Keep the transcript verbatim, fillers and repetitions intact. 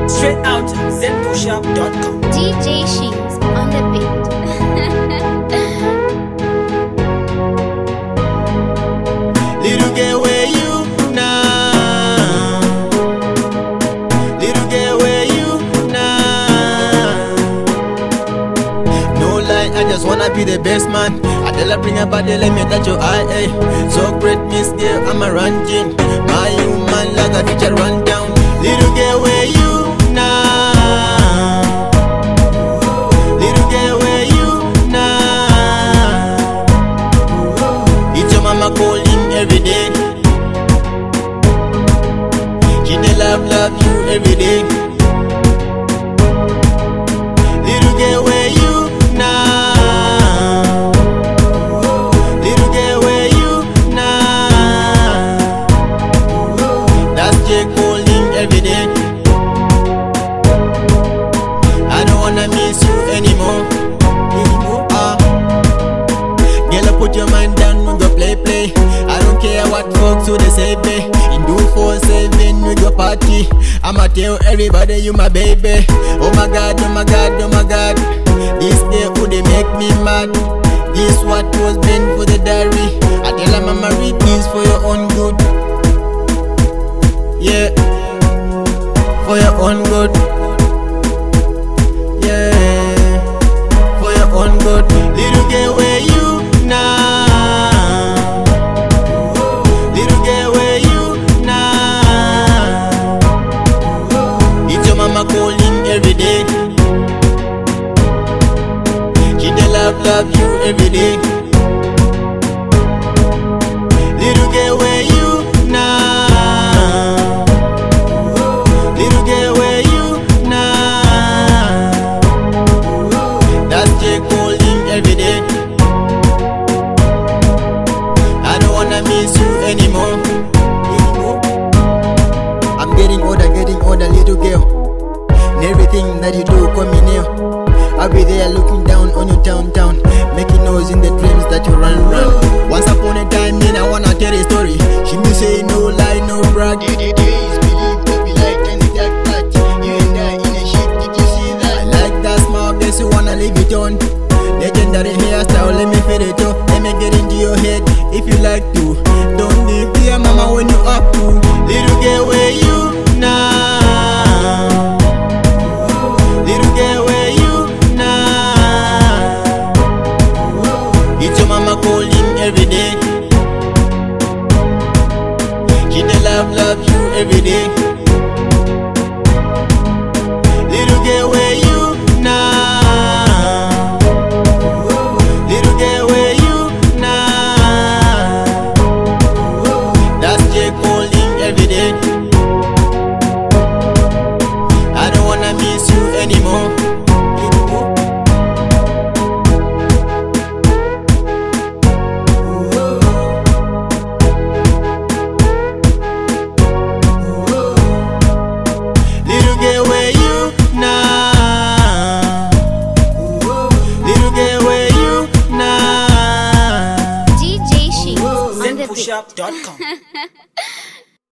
Straight out zen push up dot com. D J Sheens on the beat. Little girl, where you now? Little girl, where you now? No lie, I just wanna be the best man. I tell her bring her body, let me touch your eye, eh. So great, miss girl, I'm a ranking. My human like a teacher run down. Little girl, where you now? Little girl, where you now? It's your mama calling every day. She dey love, love you every day. Little girl, where you now? Little girl, where you now? That's J calling every day. I don't wanna miss you anymore. Anymore, ah. Girl, put your mind down, we go play, play. I don't care what folks who they say, babe. In do four seven, we go party. I'ma tell everybody you my baby. Oh my God, oh my God, oh my God. This day who they make me mad. This what was meant for the diary. I tell her mama read this for your own good. Yeah, for your own good. Yeah, for your own good. Little girl, where you now? Little girl, where you now? It's your mama calling every day. She dey love, love you every day. Little girl, where you now? Little girl, where you now? That's J calling every day. I don't wanna miss you anymore. Anymore. I'm getting older, getting older, little girl. And everything that you do, come in here. I'll be there looking down on your town town, making noise in the dreams that you run run. Once upon a time, man, I wanna tell a story. She me say no lie, no brag. Did it is believe to be like and that that. You and I in a shit, did you see that? I like that smile, guess you wanna leave it on. Legendary hairstyle, let me fade it up. Let me get into your head if you like to. Don't leave dear mama when you up to. Little girl, where you now? Little girl, where you now? It's your mama calling every day. She dey love, love you every day. Little girl, where you now? Little girl, where you now? That's J calling every day. I don't wanna miss you anymore. Anymore. Little girl, where you now? Little girl, where you now? D J Sheens on the zen push beat. up dot com.